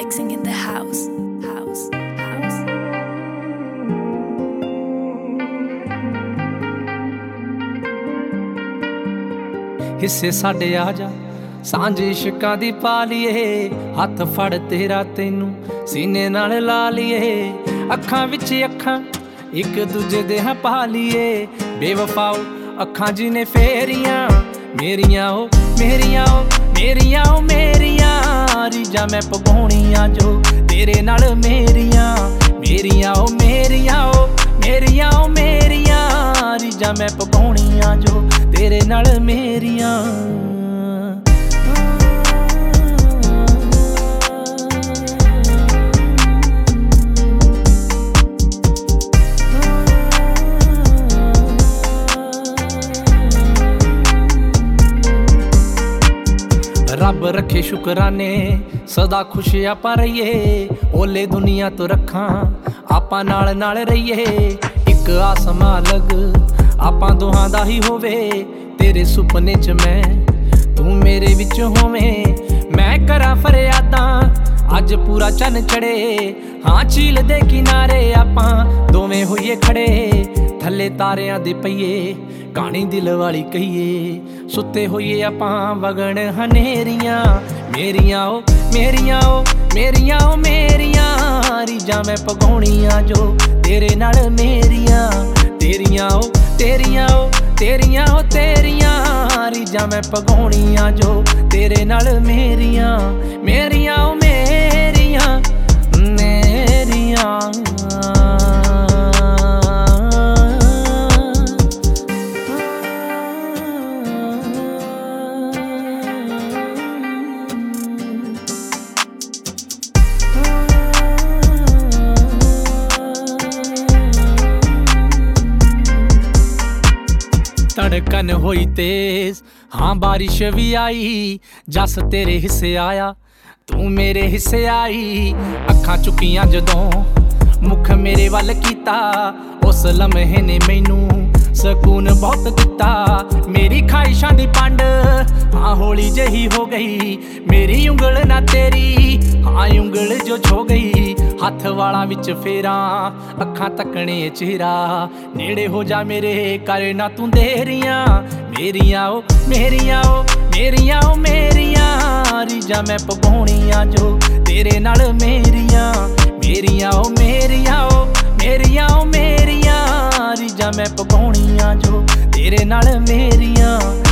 Mixing in the house. हिस्से साडे आ जा सांझ इश्कां दी पा लीए हत्थ फड़ तेरा तैनू सीने नाल ला लीए अखां विच अखां एक दूजे दे हां पा लीए बेवफाओ अखां जी ने फेरियां मेरियां ओ मेरियां ओ मेरियां ओ मेरियां रीजां मैं पगाउणियां जो तेरे नाल मेरियां मेरियां ओ मेरियां ओ मेरियां ओ मेरियां रीजां मैं पगाउणियां जो तेरे नाल मेरियां रब रखे शुकराने सदा खुशियां पा रहीए ओले दुनिया तो रखां आपां नाल नाल रहीए एक आसमां लग आपां दोहां दा ही होवे तेरे सुपने च मैं तू मेरे विच होवें मैं करा फरियादां अज पूरा चन्न चढ़े हाँ झील दे किनारे आपां दोवें होइए खड़े थल्ले तारियां दे पईए कहानी दिल वाली कहिए सुते होइए आपां वगण हनेरियां मेरियां ओ मेरियां ओ मेरियां ओ मेरियां रीजां मैं पगाउणियां जो तेरे नाल मेरियां तेरियां ओ तेरियां ओ तेरियां ओ तेरियां रीजां मैं पगाउणियां जो तेरे नाल मेरियां मेरियां ओ मेरियां मेरियां धड़कन होई तेज हाँ बारिश भी आई जस तेरे हिस्से आया तू मेरे हिस्से आई अखां चुकियां जदों मुख मेरे वल कीता उस लम्हे ने मैनू सकून बहुत दिता मेरी ख्वाहिशां दी पंड हाँ होली जही हो गई मेरी उंगल ना तेरी हाँ उंगल जो छो गई हथ वाला विच फेरा अखां तकने चेहरा नेड़े हो जा मेरे कर ना तू देरियां मेरियां ओ मेरियां ओ मेरियां ओ मेरियां रीजां मैं पगाउणियां जो तेरे नाल मेरियां मेरियां ओ मेरियां ओ मेरियां ओ मेरियां रीजां मैं पगाउणियां जो तेरे नाल मेरियां